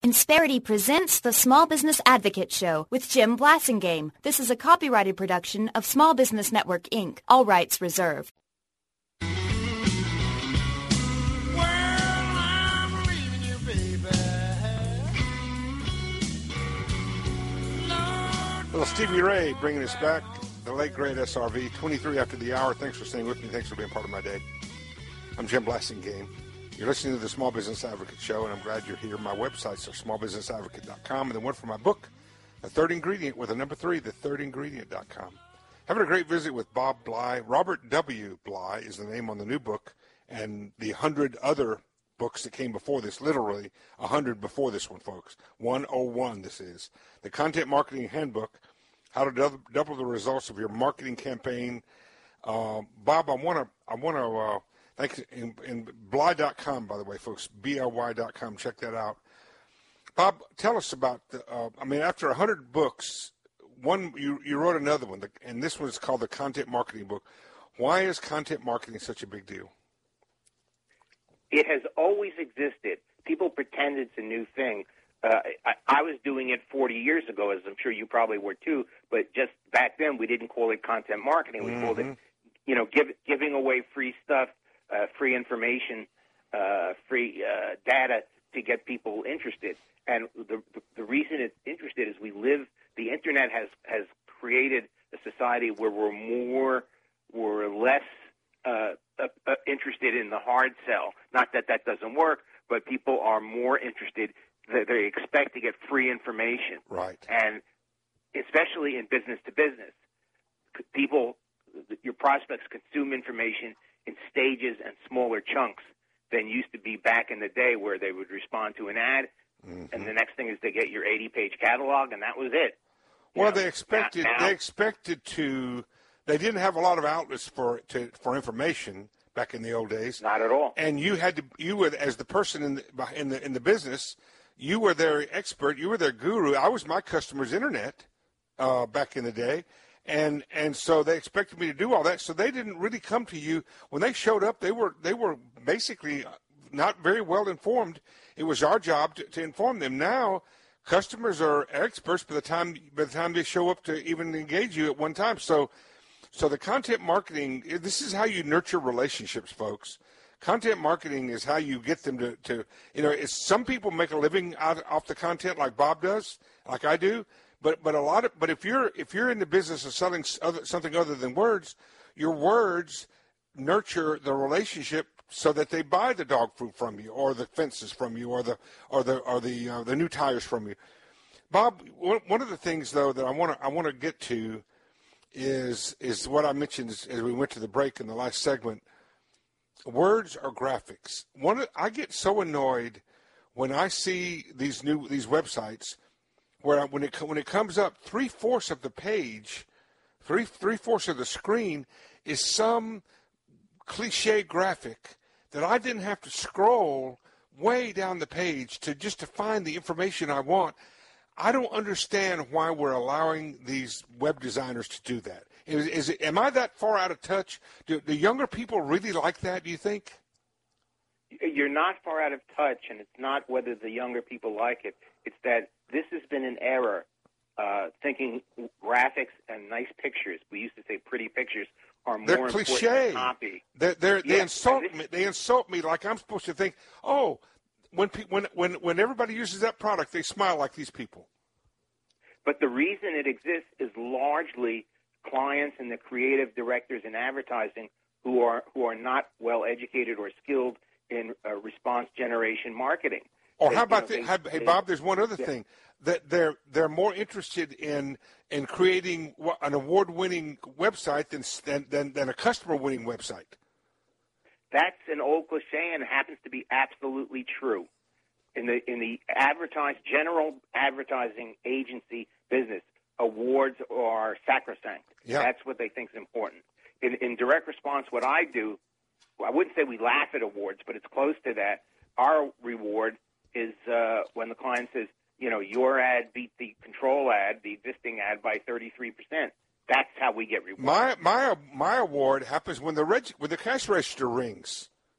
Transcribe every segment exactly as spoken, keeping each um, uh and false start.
Insperity presents the Small Business Advocate Show with Jim Blasingame. This is a copyrighted production of Small Business Network, Incorporated. All rights reserved. Little Stevie Ray bringing us back, the late great S R V, twenty-three after the hour. Thanks for staying with me. Thanks for being part of my day. I'm Jim Blasingame. You're listening to the Small Business Advocate Show, and I'm glad you're here. My websites are small business advocate dot com, and the one for my book, The Third Ingredient, with a number three, the third ingredient dot com. Having a great visit with Bob Bly. Robert W. Bly is the name on the new book, and the hundred other books that came before this, literally a hundred before this one, folks. one oh one, this is. The Content Marketing Handbook, how to double, double the results of your marketing campaign. Uh, Bob, I want to, I want to, uh, thanks, in, in Bly dot com, by the way, folks, B L Y dot com, check that out. Bob, tell us about, the, uh, I mean, after a hundred books, one, you, you wrote another one, and this one is called the Content Marketing Book. Why is content marketing such a big deal? It has always existed. People pretend it's a new thing. Uh, I, I was doing it forty years ago, as I'm sure you probably were too, but just back then we didn't call it content marketing. We mm-hmm. called it, you know, give, giving away free stuff, uh, free information, uh, free uh, data to get people interested. And the, the the reason it's interested is we live, the Internet has, has created a society where we're more, we're less uh, uh, uh, interested in the hard sell. Not that that doesn't work, but people are more interested. They, they expect to get free information. Right. And especially in business to business, people, your prospects consume information in stages and smaller chunks than used to be back in the day, where they would respond to an ad, mm-hmm. and the next thing is they get your eighty-page catalog, and that was it. You well, know, they expected now, they expected to. They didn't have a lot of outlets for to, for information back in the old days. Not at all. And you had to. You were, as the person in the in the in the business, you were their expert. You were their guru. I was my customer's internet uh, back in the day. And and so they expected me to do all that. So they didn't really come to you when they showed up. They were they were basically not very well informed. It was our job to, to inform them. Now, customers are experts by the time by the time they show up to even engage you at one time. So, so the content marketing. This is how you nurture relationships, folks. Content marketing is how you get them to, to you know. It's, some people make a living out off the content, like Bob does, like I do. But but a lot of but if you're if you're in the business of selling other, something other than words, your words nurture the relationship so that they buy the dog food from you, or the fences from you, or the or the or the uh, the new tires from you. Bob, one of the things though that I want to I want to get to is is what I mentioned as, as we went to the break in the last segment. Words or graphics. One I get so annoyed when I see these new these websites. Where when it when it comes up, three fourths of the page, three three fourths of the screen is some cliche graphic that I didn't have to scroll way down the page to just to find the information I want. I don't understand why we're allowing these web designers to do that. Is, is it, am I that far out of touch? Do the younger people really like that? Do you think? You're not far out of touch, and it's not whether the younger people like it. It's that this has been an error, uh, thinking graphics and nice pictures. We used to say pretty pictures are more they're important cliche. than copy. They're, they're, yeah, they insult this, me. They insult me like I'm supposed to think. Oh, when pe- when when when everybody uses that product, they smile like these people. But the reason it exists is largely clients and the creative directors in advertising who are who are not well educated or skilled in uh, response generation marketing. Or they, how about you know, the, they, hey they, Bob? There's one other yeah. thing that they're they're more interested in in creating an award-winning website than than than a customer-winning website. That's an old cliche, and it happens to be absolutely true. In the in the advertise general advertising agency business, awards are sacrosanct. Yeah. That's what they think is important. In, in direct response, what I do, I wouldn't say we laugh at awards, but it's close to that. Our reward is uh, when the client says, you know, your ad beat the control ad, the existing ad, by thirty-three percent. That's how we get rewarded. My my my award happens when the reg, when the cash register rings.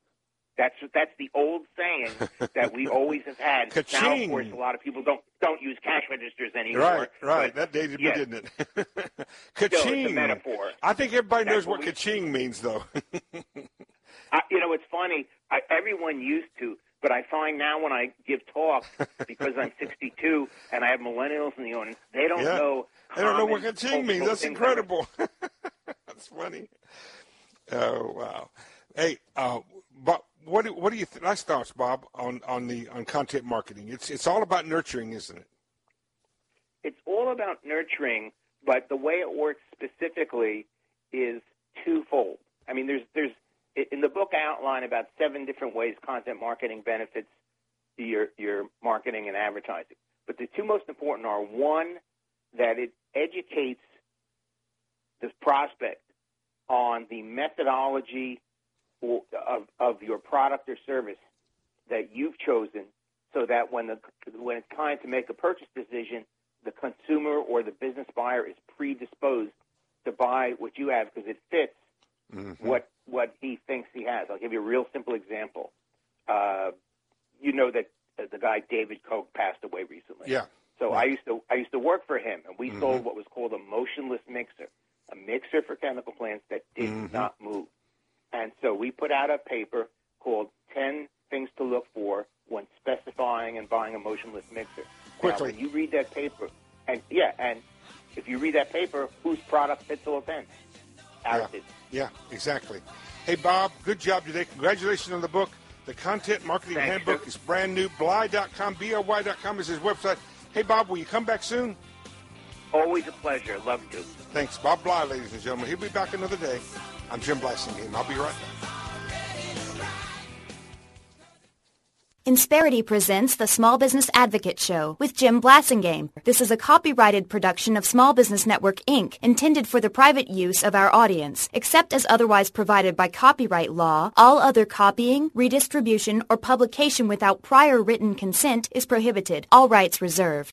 That's that's the old saying that we always have had. Ka-ching. Now, of course, a lot of people don't don't use cash registers anymore. Right, right. But, that dated me, yes, didn't it? still, Ka-ching. it's a metaphor. I think everybody That's knows what what we- ka-ching means, though. I, you know, it's funny. I, everyone used to, but I find now when I give talks, because I'm sixty-two and I have millennials in the audience, they don't Yeah. know. I don't know what common ka-ching means. cultural That's things. incredible. That's funny. Oh, wow. Hey, uh, Bob, what do, what do you th- last thoughts, Bob, on, on the on content marketing? It's it's all about nurturing, isn't it? It's all about nurturing, but the way it works specifically is twofold. I mean, there's there's in the book I outline about seven different ways content marketing benefits your your marketing and advertising. But the two most important are, one, that it educates the prospect on the methodology of of your product or service that you've chosen, so that when the when it's time to make a purchase decision, the consumer or the business buyer is predisposed to buy what you have because it fits mm-hmm. what what he thinks he has. I'll give you a real simple example. Uh, you know that the guy David Koch passed away recently. Yeah. So yeah. I used to I used to work for him, and we mm-hmm. sold what was called a motionless mixer, a mixer for chemical plants that did mm-hmm. not move. And so we put out a paper called ten Things to Look For When Specifying and Buying a Motionless Mixer. Quickly. Now, when you read that paper, and yeah, and if you read that paper, whose product fits all ten? Ours yeah. did. yeah, exactly. Hey, Bob, good job today. Congratulations on the book. The Content Marketing Thanks, Handbook sir. is brand new. Bly dot com, B L Y dot com is his website. Hey, Bob, will you come back soon? Always a pleasure. Love to. Thanks. Bob Bly, ladies and gentlemen. He'll be back another day. I'm Jim Blasingame. I'll be right back. Insperity presents the Small Business Advocate Show with Jim Blasingame. This is a copyrighted production of Small Business Network, Incorporated, intended for the private use of our audience. Except as otherwise provided by copyright law, all other copying, redistribution, or publication without prior written consent is prohibited. All rights reserved.